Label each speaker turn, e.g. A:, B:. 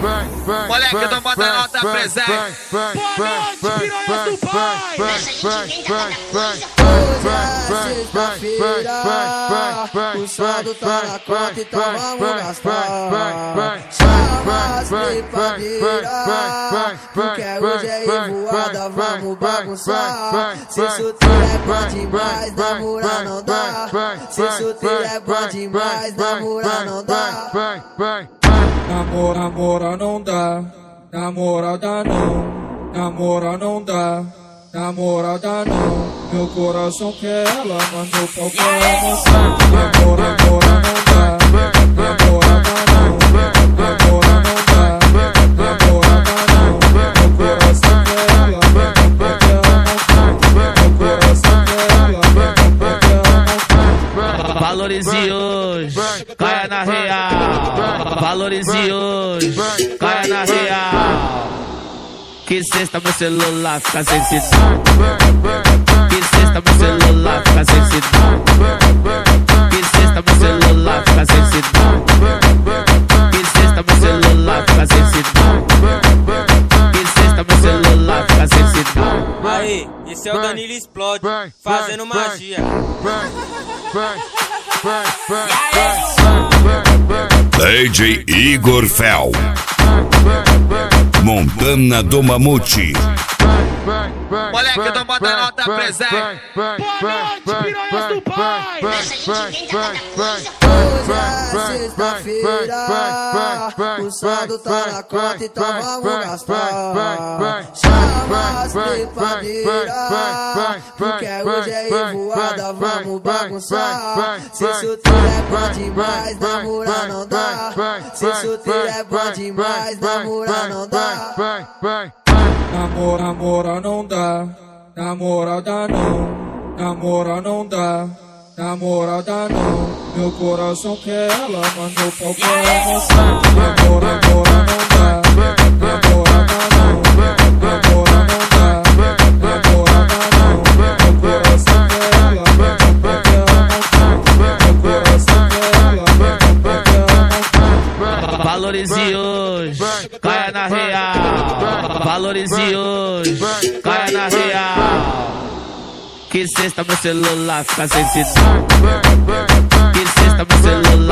A: Moleque do Pantanal tá presente.
B: Boa noite, piranhas do pai.
C: Hoje é sexta-feira, o saldo tá na conta, então vamos gastar. Chama as trepadeiras, porque hoje é revoada, vamos bagunçar. Se solteiro é bom demais, namorar não dá. Se solteiro é bom demais, namorar não dá.
D: Namora não dá, namorada não, namora não dá, namorada não. Meu coração quer ela, mas meu pau quer mostrar. Namora não dá, namorada não, namora não dá, namorada não. Meu coração quer ela, mas meu pau quer mostrar. Meu coração quer ela, mas meu pau quer mostrar.
A: Valorize hoje, caia na real. Valorize hoje, caia na real. Que sexta meu celular fica sem sinal. Que sexta meu celular fica sem sinal. Que sexta meu celular fica sem sinal. Que sexta meu celular fica sem sinal. Que sexta meu celular fica sem sinal.
E: Aí, esse é o Danilo Explode, fazendo magia.
F: DJ Igor Fel, Montana do Mamute.
A: Moleque do Pantanal tá presente.
B: Boa noite, piranhas do pai.
C: Hoje é sexta-feira, o saldo tá na conta, então vamos gastar. Chama as trepadeiras, porque hoje é revoada, vamos bagunçar. Se solteiro é bom demais, namorar não dá. Se solteiro é bom demais, namorar não dá.
D: Namora não dá, namorada não, namora não dá, namorada não. Meu coração quer ela, mas meu pau quer mostrar. Namora não dá, namorada não, namora não dá, namorada não. Meu coração quer ela, mas meu pau quer mostrar. Meu coração quer ela, mas meu pau quer mostrar.
A: Valorize hoje, caia na real. Valorize hoje, caia na real. Que sexta meu celular fica sem sinal. Que sexta meu celular